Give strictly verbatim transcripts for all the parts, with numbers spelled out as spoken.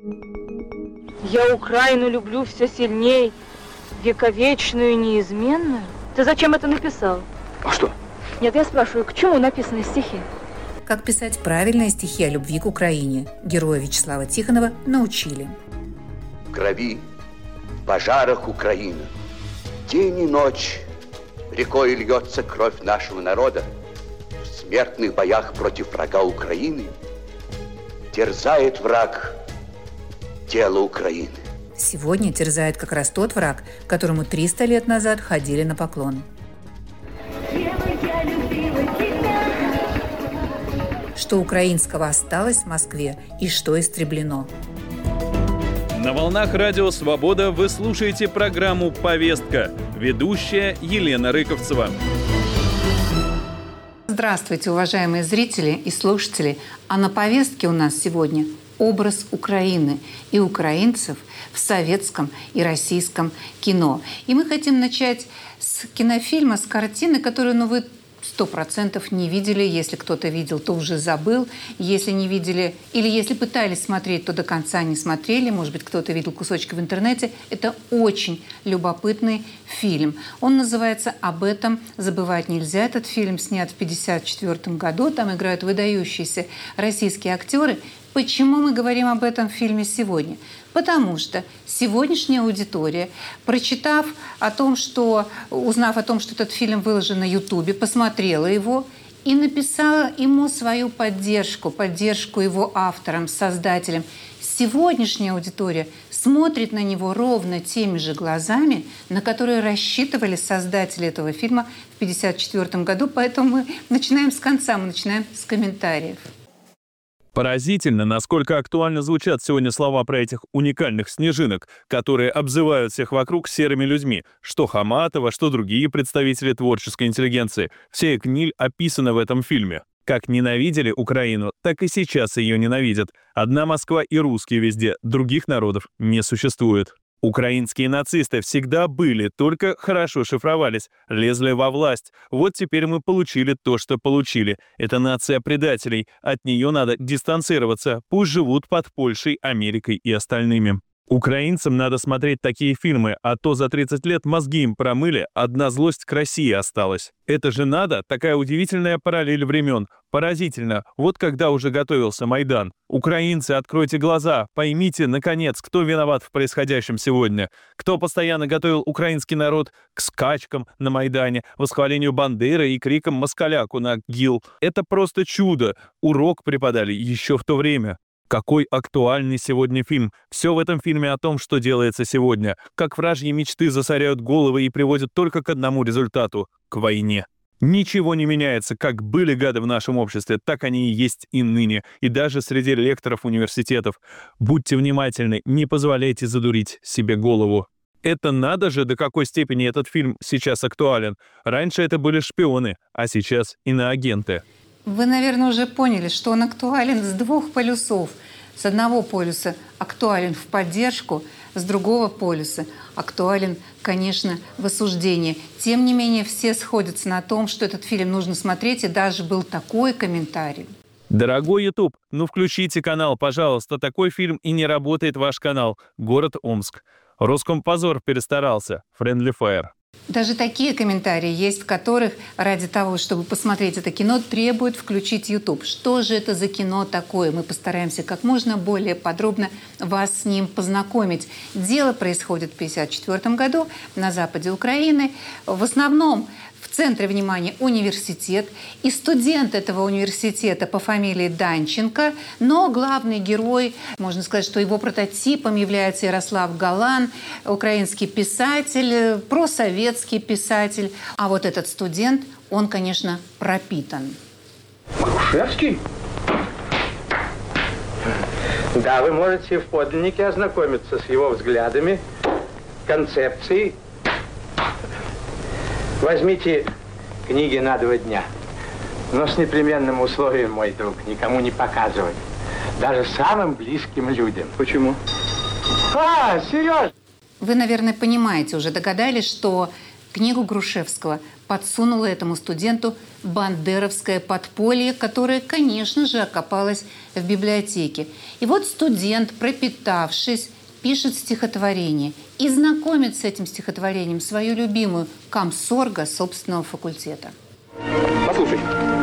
Я Украину люблю все сильней, вековечную и неизменную. Ты зачем это написал? А что? Нет, я спрашиваю, к чему написаны стихи? Как писать правильные стихи о любви к Украине героя Вячеслава Тихонова научили. В крови, в пожарах Украины, день и ночь рекой льется кровь нашего народа. В смертных боях против врага Украины терзает враг тело Украины. Сегодня терзает как раз тот враг, которому триста лет назад ходили на поклон. Что украинского осталось в Москве и что истреблено. На волнах радио «Свобода» вы слушаете программу «Повестка». Ведущая Елена Рыковцева. Здравствуйте, уважаемые зрители и слушатели. А на повестке у нас сегодня образ Украины и украинцев в советском и российском кино. И мы хотим начать с кинофильма, с картины, которую, ну, вы сто процентов не видели. Если кто-то видел, то уже забыл. Если не видели или если пытались смотреть, то до конца не смотрели. Может быть, кто-то видел кусочки в интернете. Это очень любопытный фильм. Он называется «Об этом забывать нельзя». Этот фильм снят в пятьдесят четвёртом году. Там играют выдающиеся российские актеры. Почему мы говорим об этом фильме сегодня? Потому что сегодняшняя аудитория, прочитав о том, что, узнав о том, что этот фильм выложен на Ютубе, посмотрела его и написала ему свою поддержку, поддержку его авторам, создателям. Сегодняшняя аудитория смотрит на него ровно теми же глазами, на которые рассчитывали создатели этого фильма в пятьдесят четвёртом году. Поэтому мы начинаем с конца, мы начинаем с комментариев. Поразительно, насколько актуально звучат сегодня слова про этих уникальных снежинок, которые обзывают всех вокруг серыми людьми. Что Хаматова, что другие представители творческой интеллигенции. Вся их гниль описана в этом фильме. Как ненавидели Украину, так и сейчас ее ненавидят. Одна Москва и русские везде, других народов не существует. Украинские нацисты всегда были, только хорошо шифровались, лезли во власть. Вот теперь мы получили то, что получили. Это нация предателей. От нее надо дистанцироваться. Пусть живут под Польшей, Америкой и остальными. Украинцам надо смотреть такие фильмы, а то за тридцать лет мозги им промыли, одна злость к России осталась. Это же надо, такая удивительная параллель времен. Поразительно, вот когда уже готовился Майдан. Украинцы, откройте глаза, поймите, наконец, кто виноват в происходящем сегодня. Кто постоянно готовил украинский народ к скачкам на Майдане, восхвалению Бандеры и крикам «Москаляку» на ГИЛ. Это просто чудо. Урок преподали еще в то время. Какой актуальный сегодня фильм. Все в этом фильме о том, что делается сегодня. Как вражьи мечты засоряют головы и приводят только к одному результату – к войне. Ничего не меняется. Как были гады в нашем обществе, так они и есть и ныне. И даже среди лекторов университетов. Будьте внимательны, не позволяйте задурить себе голову. Это надо же, до какой степени этот фильм сейчас актуален. Раньше это были шпионы, а сейчас иноагенты. Вы, наверное, уже поняли, что он актуален с двух полюсов. С одного полюса актуален в поддержку, с другого полюса актуален, конечно, в осуждении. Тем не менее, все сходятся на том, что этот фильм нужно смотреть, и даже был такой комментарий. Дорогой YouTube, ну включите канал, пожалуйста. Такой фильм и не работает ваш канал. Город Омск. Роскомпозор перестарался. Friendly Fire. Даже такие комментарии есть, в которых ради того, чтобы посмотреть это кино, требуют включить YouTube. Что же это за кино такое? Мы постараемся как можно более подробно вас с ним познакомить. Дело происходит в тысяча девятьсот пятьдесят четвёртом году на западе Украины. В основном в центре внимания университет. И студент этого университета по фамилии Данченко. Но главный герой, можно сказать, что его прототипом является Ярослав Галан, украинский писатель, просоветский писатель. А вот этот студент, он, конечно, пропитан. Грушевский? Да, вы можете в подлиннике ознакомиться с его взглядами, концепцией. Возьмите книги на два дня, но с непременным условием, мой друг, никому не показывать. Даже самым близким людям. Почему? А, Сереж! Вы, наверное, понимаете, уже догадались, что Книгу Грушевского подсунуло этому студенту бандеровское подполье, которое, конечно же, окопалось в библиотеке. И вот студент, пропитавшись, пишет стихотворение и знакомит с этим стихотворением свою любимую комсорга собственного факультета. Послушай.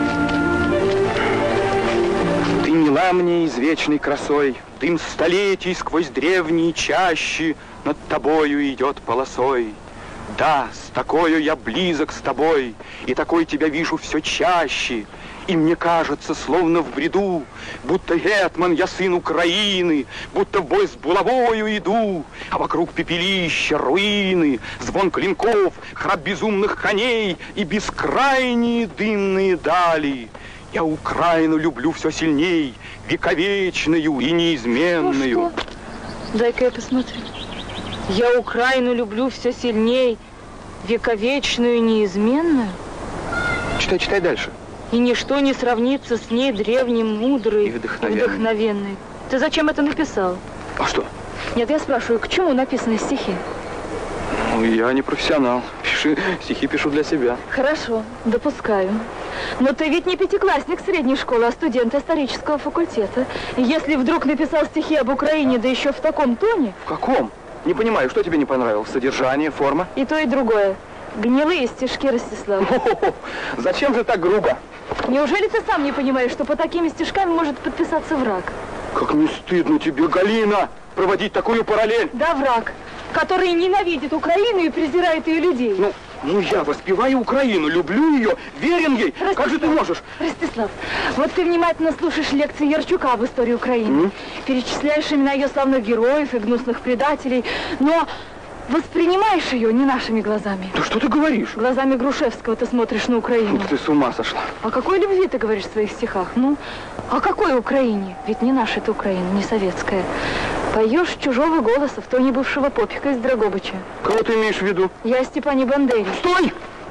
Ты мила мне извечной красой, дым столетий сквозь древние чащи над тобою идет полосой. Да, с такою я близок с тобой, и такой тебя вижу все чаще. И мне кажется, словно в бреду, будто гетман я сын Украины, будто в бой с булавою иду, а вокруг пепелища, руины, звон клинков, храп безумных коней и бескрайние дымные дали. Я Украину люблю все сильней, вековечную и неизменную. Что, что? Дай-ка я посмотрю. Я Украину люблю все сильней, вековечную и неизменную. Читай, читай дальше. И ничто не сравнится с ней древним, мудрой и вдохновенной. и вдохновенной. Ты зачем это написал? А что? Нет, я спрашиваю, к чему написаны стихи? Ну, я не профессионал. Пиши, стихи пишу для себя. Хорошо, допускаю. Но ты ведь не пятиклассник средней школы, а студент исторического факультета. Если вдруг написал стихи об Украине, да еще в таком тоне... В каком? Не понимаю, что тебе не понравилось? Содержание, форма? И то, и другое. Гнилые стишки, Ростислав. О-о-о, зачем же так грубо? Неужели ты сам не понимаешь, что по такими стишками может подписаться враг? Как не стыдно тебе, Галина, проводить такую параллель? Да, враг, который ненавидит Украину и презирает ее людей. Ну, ну я воспеваю Украину, люблю ее, верен ей. Ростислав, как же ты можешь? Ростислав, вот ты внимательно слушаешь лекции Ярчука об истории Украины. Mm? Перечисляешь имена ее славных героев и гнусных предателей, но... воспринимаешь ее не нашими глазами. Да что ты говоришь? Глазами Грушевского ты смотришь на Украину. Ты с ума сошла. О какой любви ты говоришь в своих стихах? Ну, о какой Украине? Ведь не наша это Украина, не советская. Поешь чужого голоса в тоне бывшего попика из Драгобыча. Кого ты имеешь в виду? Я о Степане Бандере. Стой!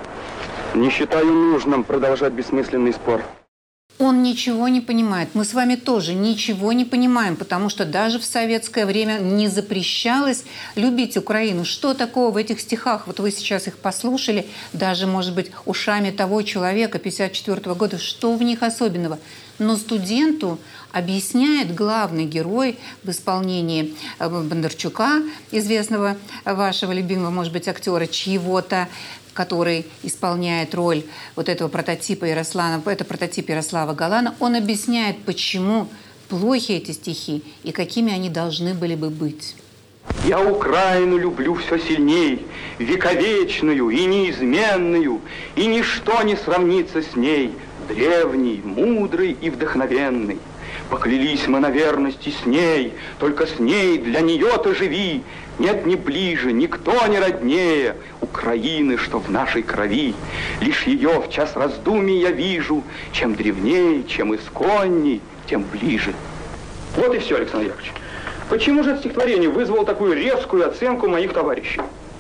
Не считаю нужным продолжать бессмысленный спор. Он ничего не понимает. Мы с вами тоже ничего не понимаем, потому что даже в советское время не запрещалось любить Украину. Что такого в этих стихах? Вот вы сейчас их послушали, даже, может быть, ушами того человека пятьдесят четвёртого года. Что в них особенного? Но студенту объясняет главный герой в исполнении Бондарчука, известного вашего любимого, может быть, актера, чьего-то, который исполняет роль вот этого прототипа Ярослава, это прототип Ярослава Галана, он объясняет, почему плохи эти стихи и какими они должны были бы быть. Я Украину люблю все сильней, вековечную и неизменную, и ничто не сравнится с ней, древней, мудрой и вдохновенной. Поклялись мы на верности с ней, только с ней для нее-то живи. Нет ни ближе, никто не роднее Украины, что в нашей крови. Лишь ее в час раздумий я вижу, чем древней, чем исконней, тем ближе. Вот и все, Александр Яковлевич. Почему же это стихотворение вызвало такую резкую оценку моих товарищей?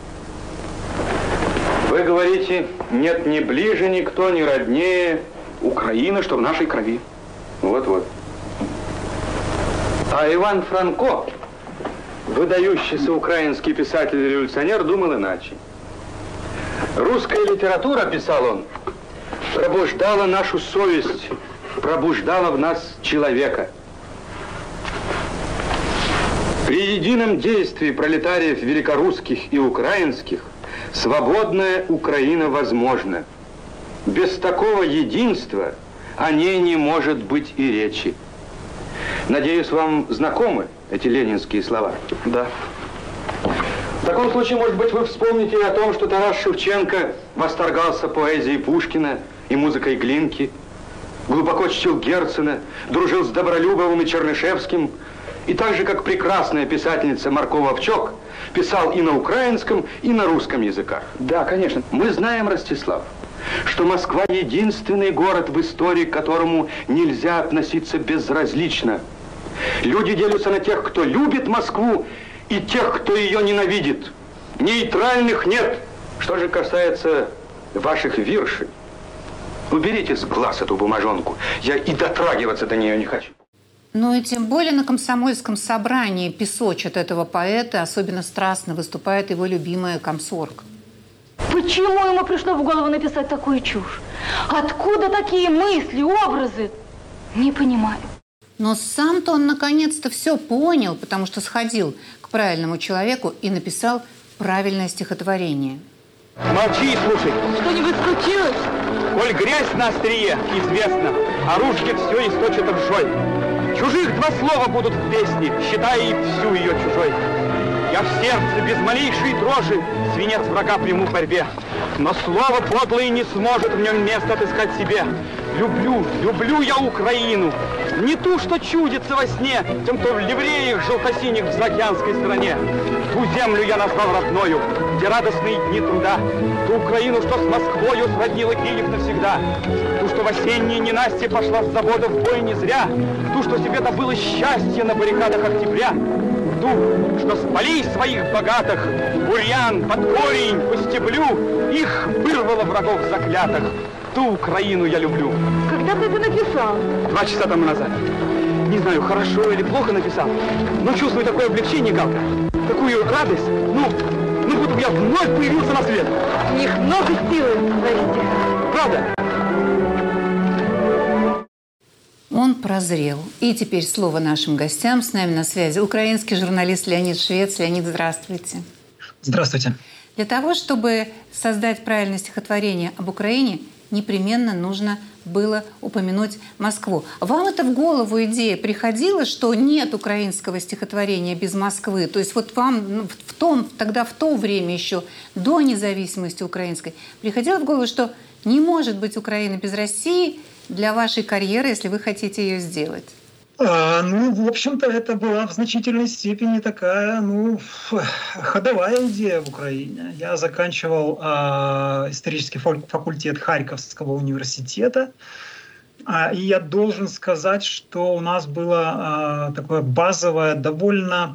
Вы говорите, нет ни ближе, никто не роднее Украины, что в нашей крови. Вот-вот. А Иван Франко, выдающийся украинский писатель-революционер, думал иначе. Русская литература, писал он, пробуждала нашу совесть, пробуждала в нас человека. При едином действии пролетариев великорусских и украинских свободная Украина возможна. Без такого единства о ней не может быть и речи. Надеюсь, вам знакомы эти ленинские слова? Да. В таком случае, может быть, вы вспомните о том, что Тарас Шевченко восторгался поэзией Пушкина и музыкой Глинки, глубоко чтил Герцена, дружил с Добролюбовым и Чернышевским, и так же, как прекрасная писательница Марко Вовчок, писал и на украинском, и на русском языках. Да, конечно. Мы знаем, Ростислав, что Москва единственный город в истории, к которому нельзя относиться безразлично. Люди делятся на тех, кто любит Москву, и тех, кто ее ненавидит. Нейтральных нет. Что же касается ваших виршей, уберите с глаз эту бумажонку. Я и дотрагиваться до нее не хочу. Ну и тем более на комсомольском собрании песочат этого поэта, особенно страстно выступает его любимая комсорг. Почему ему пришло в голову написать такую чушь? Откуда такие мысли, образы? Не понимаю. Но сам-то он наконец-то все понял, потому что сходил к правильному человеку и написал правильное стихотворение. Молчи и слушай. Что-нибудь случилось? Коль грязь на острие, известно, а ружье все источит ржой. Чужих два слова будут в песне, считай и всю ее чужой. Я в сердце без малейшей дрожи свинец врага приму в борьбе. Но слово подлое не сможет в нем место отыскать себе. Люблю, люблю я Украину. Не ту, что чудится во сне тем, кто в ливреях желто-синих в заокеанской стране. Ту землю я назвал родною, где радостные дни труда. Ту Украину, что с Москвою сроднила Киев навсегда. Ту, что в осенние ненастье пошла с завода в бой не зря. Ту, что себе добыла счастье на баррикадах октября. Ту, что с полей своих богатых бурьян под корень по стеблю их вырвало врагов заклятых. Ту Украину я люблю. Когда ты это написал? Два часа тому назад. Не знаю, хорошо или плохо написал, но чувствую такое облегчение, Галка, такую радость, ну, ну будто бы я вновь появился на свет. У них много силы в твоих. Правда? Он прозрел. И теперь слово нашим гостям. С нами на связи украинский журналист Леонид Швец. Леонид, здравствуйте. Здравствуйте. Для того, чтобы создать правильное стихотворение об Украине, непременно нужно было упомянуть Москву. Вам это в голову идея приходила, что нет украинского стихотворения без Москвы? То есть вот вам в том, тогда в то время еще, до независимости украинской, приходило в голову, что не может быть Украины без России для вашей карьеры, если вы хотите ее сделать? А, ну, в общем-то, это была в значительной степени такая, ну, ходовая идея в Украине. Я заканчивал а, исторический факультет Харьковского университета, а, и я должен сказать, что у нас было а, такое базовое, довольно,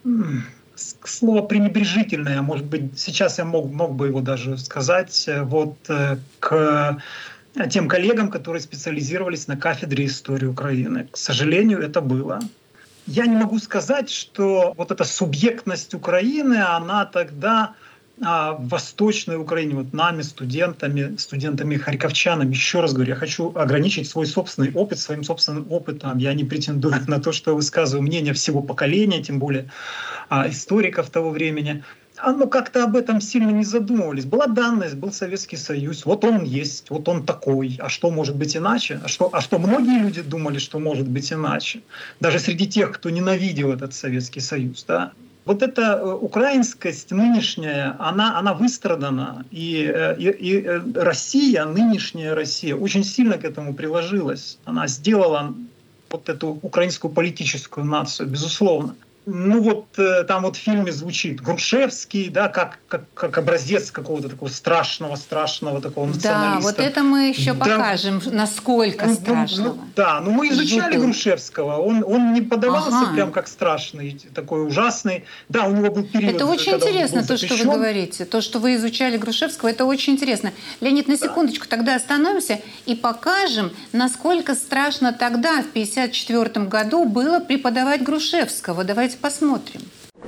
слово пренебрежительное, может быть, сейчас я мог, мог бы его даже сказать, вот к тем коллегам, которые специализировались на кафедре истории Украины. К сожалению, это было. Я не могу сказать, что вот эта субъектность Украины, она тогда а, в Восточной Украине, вот нами, студентами, студентами-харьковчанами, еще раз говорю, я хочу ограничить свой собственный опыт своим собственным опытом. Я не претендую на то, что я высказываю мнение всего поколения, тем более а, историков того времени. Ну, как-то об этом сильно не задумывались. Была данность, был Советский Союз, вот он есть, вот он такой, а что может быть иначе? А что, а что многие люди думали, что может быть иначе? Даже среди тех, кто ненавидел этот Советский Союз, да? Вот эта украинскость нынешняя, она, она выстрадана, и, и, и Россия, нынешняя Россия, очень сильно к этому приложилась. Она сделала вот эту украинскую политическую нацию, безусловно. Ну вот там вот в фильме звучит Грушевский, да, как, как, как образец какого-то такого страшного, страшного такого националиста. Да, вот это мы еще да. покажем, насколько ну, страшного. Ну, да, но мы изучали Жутый. Грушевского, он, он не подавался ага. прям как страшный, такой ужасный. Да, у него был период. Это очень интересно, то, что вы говорите. То, что вы изучали Грушевского, это очень интересно. Леонид, на секундочку, да. тогда остановимся и покажем, насколько страшно тогда, в пятьдесят четвёртом году, было преподавать Грушевского. Давайте посмотрим.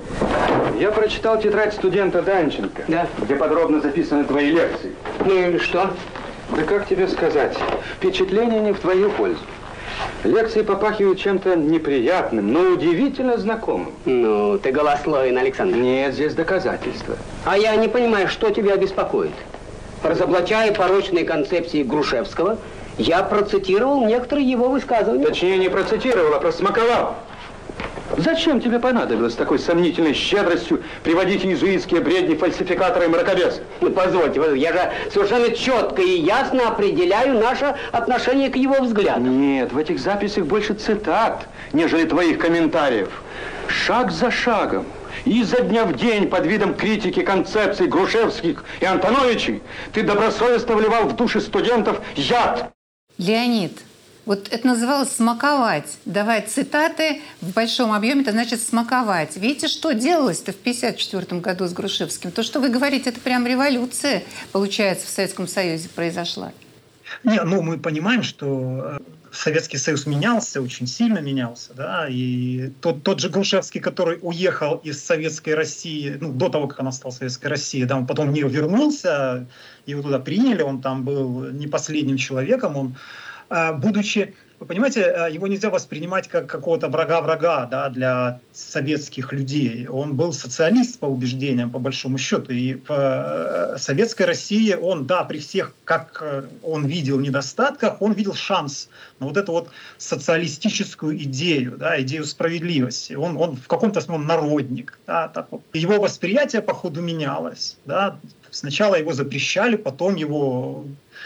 Я прочитал тетрадь студента Данченко, да. где подробно записаны твои лекции. Ну и что? Да как тебе сказать? Впечатление не в твою пользу. Лекции попахивают чем-то неприятным, но удивительно знакомым. Ну, ты голословен, Александр. Нет, здесь доказательства. А я не понимаю, что тебя беспокоит. Разоблачая порочные концепции Грушевского, я процитировал некоторые его высказывания. Точнее, не процитировал, а просмаковал. Зачем тебе понадобилось с такой сомнительной щедростью приводить иезуитские бредни фальсификатора и мракобеса? Ну, позвольте, я же совершенно четко и ясно определяю наше отношение к его взглядам. Нет, в этих записях больше цитат, нежели твоих комментариев. Шаг за шагом, изо дня в день под видом критики концепций Грушевских и Антоновичей ты добросовестно вливал в души студентов яд. Леонид, вот это называлось смаковать. Давать цитаты в большом объеме, это значит смаковать. Видите, что делалось-то в пятьдесят четвёртом году с Грушевским? То, что вы говорите, это прям революция, получается, в Советском Союзе произошла. Не, ну мы понимаем, что Советский Союз менялся, очень сильно менялся, да, и тот, тот же Грушевский, который уехал из Советской России, ну, до того, как она стала Советской Россией, да, он потом в нее вернулся, его туда приняли, он там был не последним человеком, он, будучи... Вы понимаете, его нельзя воспринимать как какого-то врага-врага, да, для советских людей. Он был социалист по убеждениям, по большому счету. И в Советской России он, да, при всех, как он видел, недостатках, он видел шанс на вот эту вот социалистическую идею, да, идею справедливости. Он, он в каком-то смысле народник. Да, так вот. Его восприятие, по ходу, менялось. Да. Сначала его запрещали, потом его...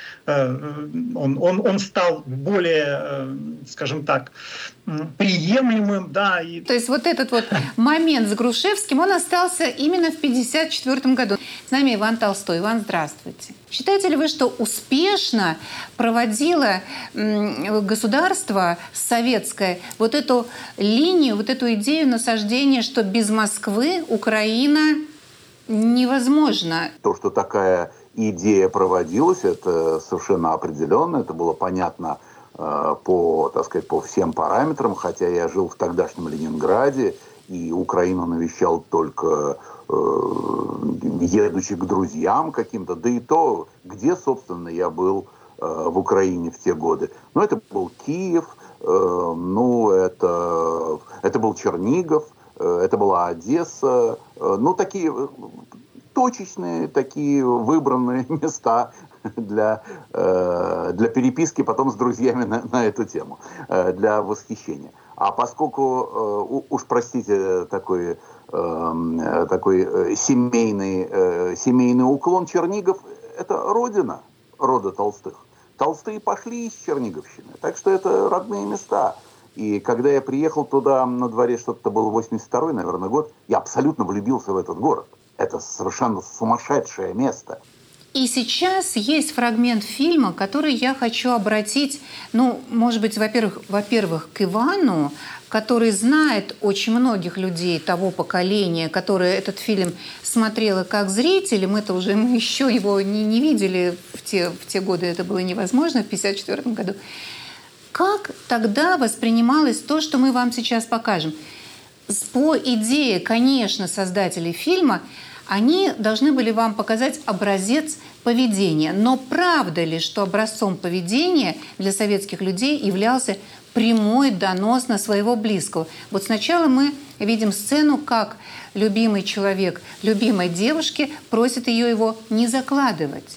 Он, он, он стал более, скажем так, приемлемым, да. И... То есть вот этот вот момент с Грушевским, он остался именно в пятьдесят четвёртом году. С нами Иван Толстой. Иван, здравствуйте. Считаете ли вы, что успешно проводило государство советское вот эту линию, вот эту идею насаждения, что без Москвы Украина невозможно? То, что такая... идея проводилась, это совершенно определенно, это было понятно э, по, так сказать, по всем параметрам, хотя я жил в тогдашнем Ленинграде и Украину навещал только э, едучи к друзьям каким-то, да и то, где, собственно, я был э, в Украине в те годы. Ну, это был Киев, э, ну, это, это был Чернигов, э, это была Одесса, э, ну, такие... точечные такие выбранные места для, э, для переписки потом с друзьями на, на эту тему, э, для восхищения. А поскольку, э, уж простите, такой, э, такой э, семейный, э, семейный уклон, Чернигов – это родина рода Толстых. Толстые пошли из Черниговщины, так что это родные места. И когда я приехал туда, на дворе что-то был восемьдесят второй, наверное, год, я абсолютно влюбился в этот город. Это совершенно сумасшедшее место. И сейчас есть фрагмент фильма, который я хочу обратить, ну, может быть, во-первых, во-первых, к Ивану, который знает очень многих людей того поколения, которые этот фильм смотрело как зрители. Мы-то уже мы еще его не, не видели в те, в те годы, это было невозможно, в пятьдесят четвёртом году. Как тогда воспринималось то, что мы вам сейчас покажем? По идее, конечно, создателей фильма, они должны были вам показать образец поведения. Но правда ли, что образцом поведения для советских людей являлся прямой донос на своего близкого? Вот сначала мы видим сцену, как любимый человек любимой девушки просит ее его не закладывать.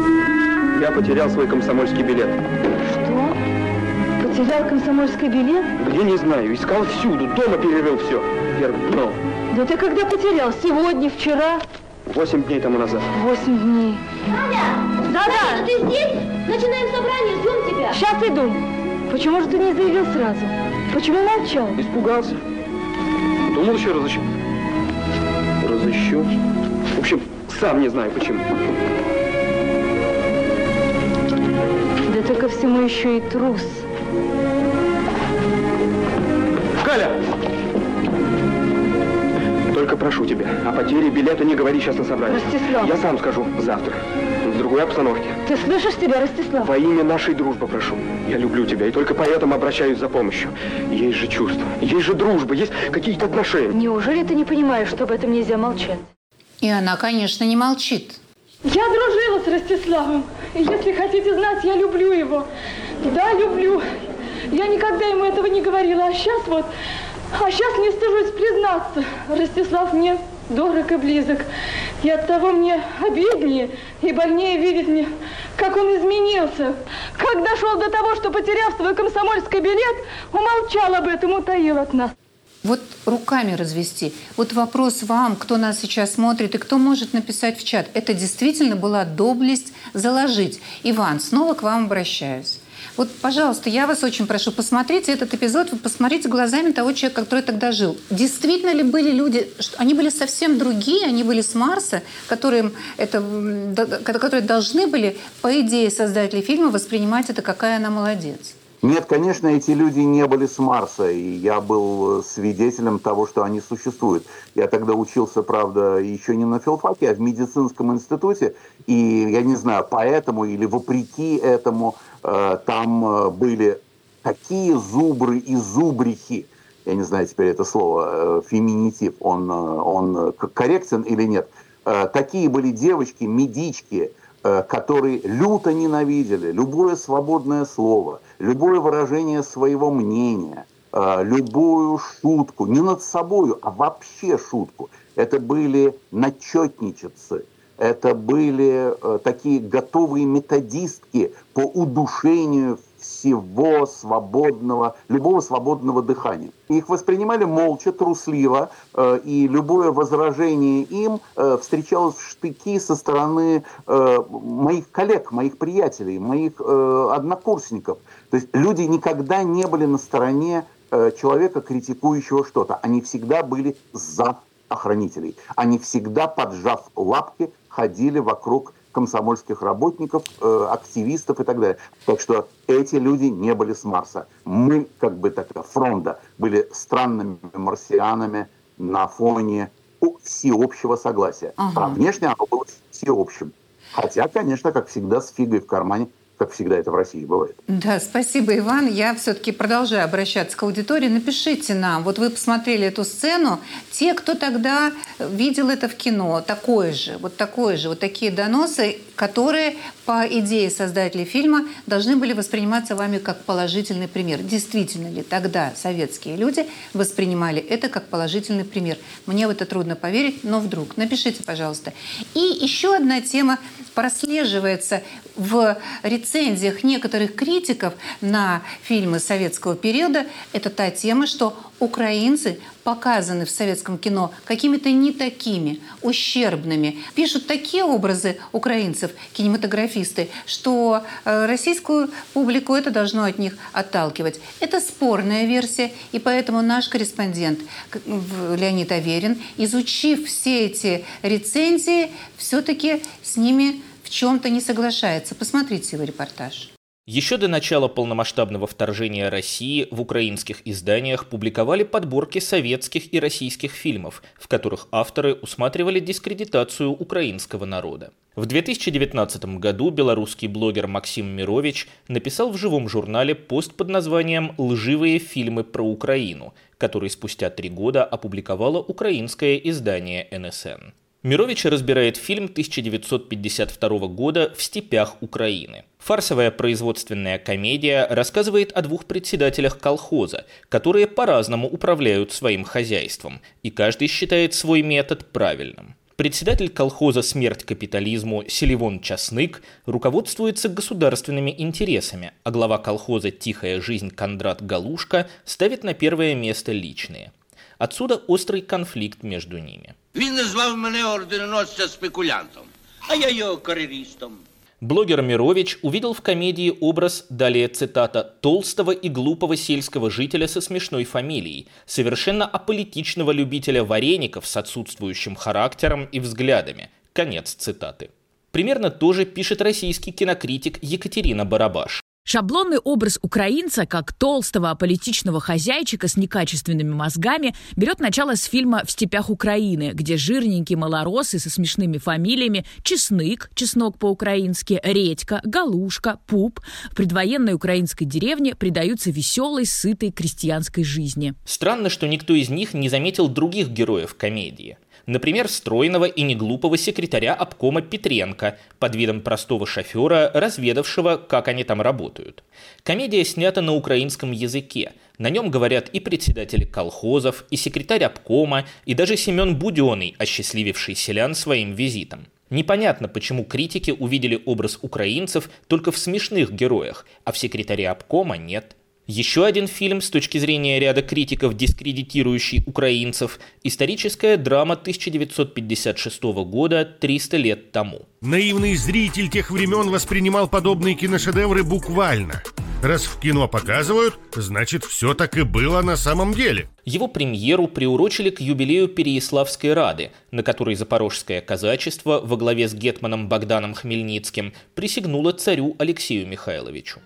Я потерял свой комсомольский билет. Что? Потерял комсомольский билет? Где, не знаю. Искал всюду. Дома перерыл все. Вверх дном. Да ты когда потерял? Сегодня, вчера? Восемь дней тому назад. Восемь дней. Аня! Да-да! Ты здесь? Начинаем собрание, ждем тебя. Сейчас иду. Почему же ты не заявил сразу? Почему молчал? Испугался. Думал, еще разыщу. Разыщу. В общем, сам не знаю почему. Да ты ко всему еще и трус. Галя! Только прошу тебя, о потере билета не говори сейчас на собрании. Ростислав. Я сам скажу завтра, в другой обстановке. Ты слышишь себя, Ростислав? Во имя нашей дружбы прошу. Я люблю тебя, и только поэтому обращаюсь за помощью. Есть же чувства, есть же дружба, есть какие-то отношения. Неужели ты не понимаешь, что об этом нельзя молчать? И она, конечно, не молчит. Я дружила с Ростиславом. И если хотите знать, я люблю его. Да, люблю. Я никогда ему этого не говорила. А сейчас вот... А сейчас не стыжусь признаться. Ростислав мне дорог и близок. И оттого мне обиднее и больнее видеть мне, как он изменился. Как дошел до того, что, потеряв свой комсомольский билет, умолчал об этом, утаил от нас. Вот руками развести. Вот вопрос вам, кто нас сейчас смотрит и кто может написать в чат. Это действительно была доблесть заложить. Иван, снова к вам обращаюсь. Вот, пожалуйста, я вас очень прошу, посмотрите этот эпизод, вы посмотрите глазами того человека, который тогда жил. Действительно ли были люди, они были совсем другие, они были с Марса, которые, это, которые должны были, по идее создателей фильма, воспринимать это, какая она молодец? Нет, конечно, эти люди не были с Марса, и я был свидетелем того, что они существуют. Я тогда учился, правда, еще не на филфаке, а в медицинском институте, и я не знаю, поэтому или вопреки этому э, там э, были такие зубры и зубрихи, я не знаю теперь это слово, э, феминитив, он, э, он корректен или нет, э, такие были девочки, медички, которые люто ненавидели любое свободное слово, любое выражение своего мнения, любую шутку, не над собою, а вообще шутку. Это были начетничицы, это были такие готовые методистки по удушению всего свободного, любого свободного дыхания. Их воспринимали молча, трусливо, э, и любое возражение им э, встречалось в штыки со стороны э, моих коллег, моих приятелей, моих э, однокурсников. То есть люди никогда не были на стороне э, человека, критикующего что-то. Они всегда были за охранителей. Они всегда, поджав лапки, ходили вокруг комсомольских работников, э, активистов и так далее. Так что эти люди не были с Марса. Мы, как бы такая фронта, были странными марсианами на фоне всеобщего согласия. Ага. А внешне оно было всеобщим. Хотя, конечно, как всегда, с фигой в кармане, как всегда это в России бывает. Да, спасибо, Иван. Я все-таки продолжаю обращаться к аудитории. Напишите нам, вот вы посмотрели эту сцену, те, кто тогда видел это в кино, такое же, вот такое же, вот такие доносы, которые, по идее создателей фильма, должны были восприниматься вами как положительный пример. Действительно ли тогда советские люди воспринимали это как положительный пример? Мне в это трудно поверить, но вдруг. Напишите, пожалуйста. И еще одна тема прослеживается в рецензиях некоторых критиков на фильмы советского периода. Это та тема, что украинцы показаны в советском кино какими-то не такими, ущербными. Пишут такие образы украинцев, кинематографисты, что российскую публику это должно от них отталкивать. Это спорная версия, и поэтому наш корреспондент Леонид Аверин, изучив все эти рецензии, все-таки с ними в чем-то не соглашается. Посмотрите его репортаж. Еще до начала полномасштабного вторжения России в украинских изданиях публиковали подборки советских и российских фильмов, в которых авторы усматривали дискредитацию украинского народа. В две тысячи девятнадцатом году белорусский блогер Максим Мирович написал в живом журнале пост под названием «Лживые фильмы про Украину», который спустя три года опубликовало украинское издание эн эс эн. Мирович разбирает фильм тысяча девятьсот пятьдесят второго года «В степях Украины». Фарсовая производственная комедия рассказывает о двух председателях колхоза, которые по-разному управляют своим хозяйством, и каждый считает свой метод правильным. Председатель колхоза «Смерть капитализму» Селивон Часнык руководствуется государственными интересами, а глава колхоза «Тихая жизнь» Кондрат Галушка ставит на первое место личные. Отсюда острый конфликт между ними. Він назвав мене орденоносця спекулянтом, а я його кар'єристом. Блогер Мирович увидел в комедии образ, далее цитата, толстого и глупого сельского жителя со смешной фамилией, совершенно аполитичного любителя вареников с отсутствующим характером и взглядами. Конец цитаты. Примерно то же пишет российский кинокритик Екатерина Барабаш. Шаблонный образ украинца, как толстого аполитичного хозяйчика с некачественными мозгами, берет начало с фильма «В степях Украины», где жирненькие малоросы со смешными фамилиями Чеснык, чеснок по-украински, Редька, Галушка, Пуп в предвоенной украинской деревне предаются веселой, сытой крестьянской жизни. Странно, что никто из них не заметил других героев комедии. Например, стройного и неглупого секретаря обкома Петренко под видом простого шофера, разведавшего, как они там работают. Комедия снята на украинском языке. На нем говорят и председатели колхозов, и секретарь обкома, и даже Семен Буденный, осчастлививший селян своим визитом. Непонятно, почему критики увидели образ украинцев только в смешных героях, а в секретаре обкома нет. Еще один фильм, с точки зрения ряда критиков, дискредитирующий украинцев, историческая драма тысяча девятьсот пятьдесят шестого года «триста лет тому». Наивный зритель тех времен воспринимал подобные киношедевры буквально. Раз в кино показывают, значит, все так и было на самом деле. Его премьеру приурочили к юбилею Переяславской Рады, на которой запорожское казачество во главе с гетманом Богданом Хмельницким присягнуло царю Алексею Михайловичу.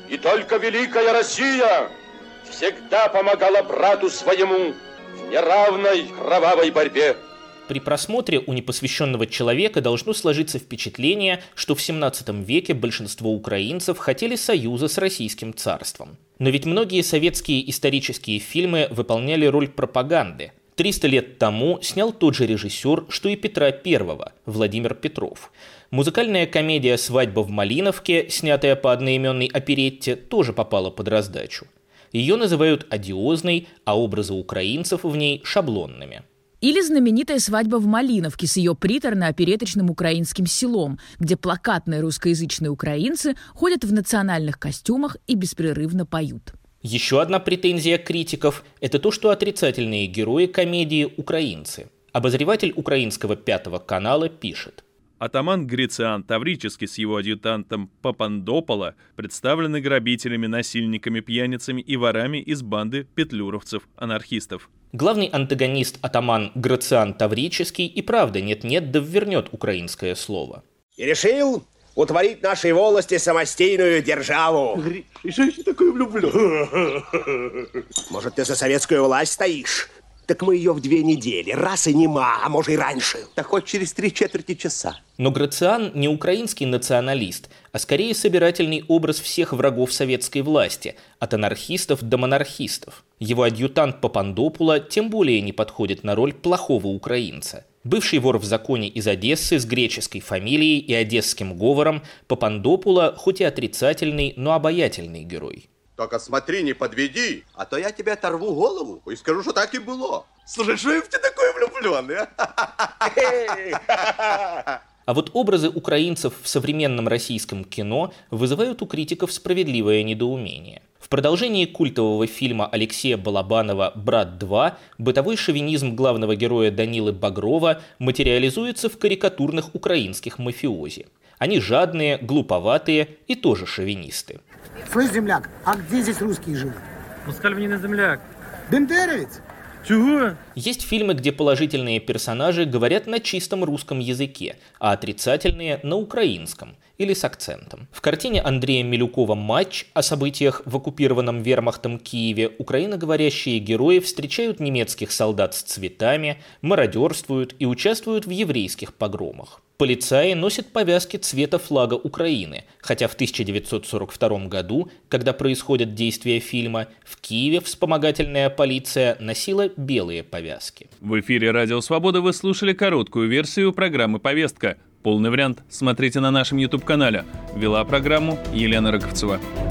И только великая Россия всегда помогала брату своему в неравной кровавой борьбе. При просмотре у непосвященного человека должно сложиться впечатление, что в семнадцатом веке большинство украинцев хотели союза с Российским царством. Но ведь многие советские исторические фильмы выполняли роль пропаганды. триста лет тому снял тот же режиссер, что и Петра Первого, Владимир Петров. Музыкальная комедия «Свадьба в Малиновке», снятая по одноименной оперетте, тоже попала под раздачу. Ее называют одиозной, а образы украинцев в ней шаблонными. Или знаменитая «Свадьба в Малиновке» с ее приторно-опереточным украинским селом, где плакатные русскоязычные украинцы ходят в национальных костюмах и беспрерывно поют. Еще одна претензия критиков – это то, что отрицательные герои комедии – украинцы. Обозреватель украинского Пятого канала пишет. Атаман Грициан Таврический с его адъютантом Папандопола представлены грабителями, насильниками, пьяницами и ворами из банды петлюровцев-анархистов. Главный антагонист атаман Грациан Таврический и правда нет-нет да ввернет украинское слово. И решил утворить нашей волости самостийную державу. И что я такое влюблю? Может, ты за советскую власть стоишь? Так мы ее в две недели, раз и нема, а может и раньше. Так хоть через три четверти часа. Но Грациан не украинский националист, а скорее собирательный образ всех врагов советской власти, от анархистов до монархистов. Его адъютант Папандопула тем более не подходит на роль плохого украинца. Бывший вор в законе из Одессы с греческой фамилией и одесским говором, Папандопула хоть и отрицательный, но обаятельный герой. Только смотри, не подведи, а то я тебе оторву голову и скажу, что так и было. Слушай, что я в тебя такой влюбленный, а? А вот образы украинцев в современном российском кино вызывают у критиков справедливое недоумение. В продолжении культового фильма Алексея Балабанова «Брат два» бытовой шовинизм главного героя Данилы Багрова материализуется в карикатурных украинских мафиози. Они жадные, глуповатые и тоже шовинисты. Слышь, земляк, а где здесь русские живут? Пускай мне не земляк. Бендеровец? Чего? Есть фильмы, где положительные персонажи говорят на чистом русском языке, а отрицательные – на украинском или с акцентом. В картине Андрея Милюкова «Матч» о событиях в оккупированном вермахтом Киеве украиноговорящие герои встречают немецких солдат с цветами, мародерствуют и участвуют в еврейских погромах. Полицаи носят повязки цвета флага Украины, хотя в тысяча девятьсот сорок втором году, когда происходят действия фильма, в Киеве вспомогательная полиция носила белые повязки. В эфире «Радио Свобода» вы слушали короткую версию программы «Повестка». Полный вариант смотрите на нашем YouTube-канале. Вела программу Елена Роговцева.